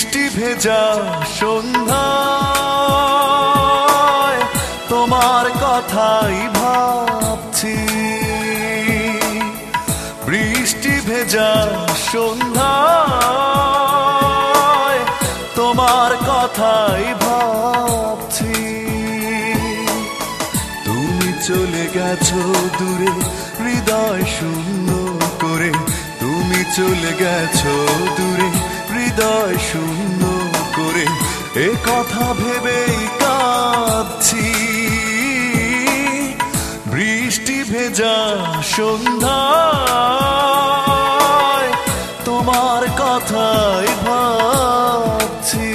বৃষ্টি ভেজা সন্ধ্যায় তোমার কথাই ভাবছি। বৃষ্টি ভেজা সন্ধ্যায় তোমার কথাই ভাবছি। তুমি চলে গেছো দূরে হৃদয় শূন্য করে, তুমি চলে গেছো দূরে হৃদয় শূন্য করে, এ কথা ভেবেই কাঁদছি। বৃষ্টি ভেজা সন্ধ্যায় তোমার কথাই ভাবছি।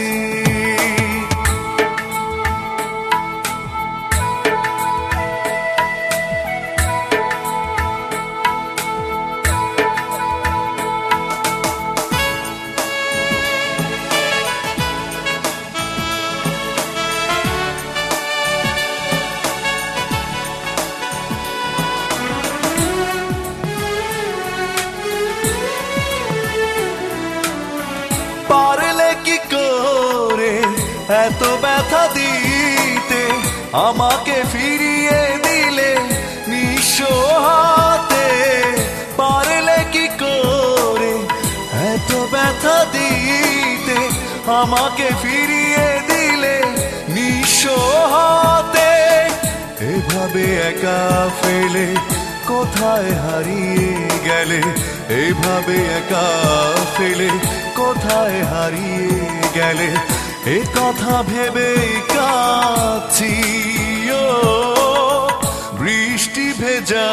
পারলে কি করে এত ব্যথা দিতে, আমাকে ফিরিয়ে দিলে নিঃস্ব হাতে। পারলে কি করে এত ব্যথা দিতে, আমাকে ফিরিয়ে দিলে নিঃস্ব হাতে। এভাবে একা ফেলে কোথায় হারিয়ে গেলে, এভাবে একা ফেলে কোথায় হারিয়ে গেলে, এ কথা ভেবে কাঁদছি। ও বৃষ্টি ভেজা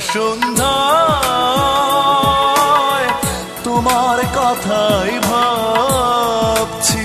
সন্ধ্যায় তোমার কথাই ভাবছি।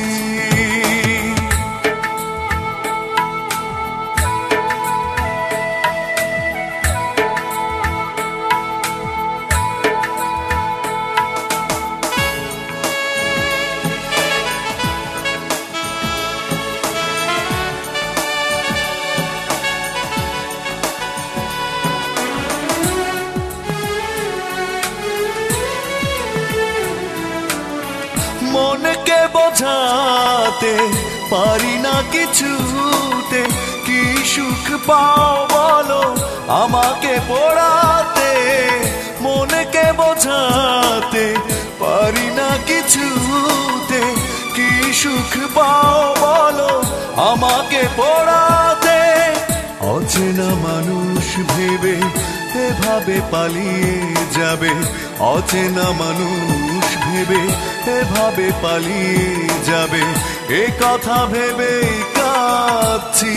মনকে বোঝাতে পারি না কিছুতে, কি সুখ পাও বলো আমাকে পোড়াতে। মনকে বোঝাতে পারি না কিছুতে, কি সুখ পাও বলো আমাকে পোড়াতে। অচেনা মানুষ ভেবে এভাবে পালিয়ে যাবে, অচেনা মানুষ ভেবে এভাবে পালিয়ে যাবে, এ কথা ভেবে কাঁদছি।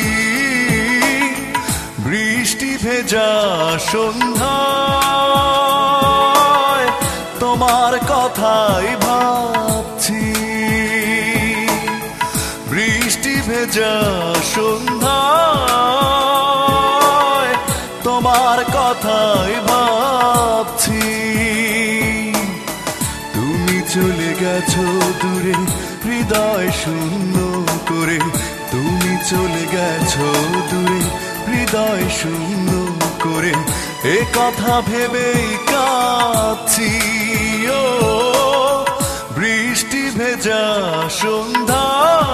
বৃষ্টি ভেজা সন্ধ্যায় তোমার কথাই ভাবছি। বৃষ্টি ভেজা সন্ধ্যায় তোমার কথাই ভাবছি। তুমি চলে গেছো দূরে হৃদয় শূন্য করে, তুমি চলে গেছো দূরে হৃদয় শূন্য করে, এ কথা ভেবেই কাঁদছি। ও বৃষ্টি ভেজা সন্ধ্যা